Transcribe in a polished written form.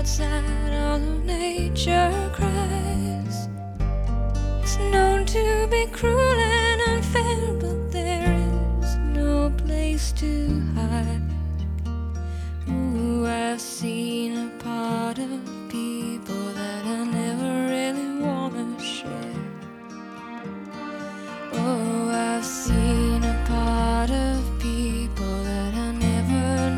outside, all of nature cries. It's known to be cruel and unfair, but there is no place to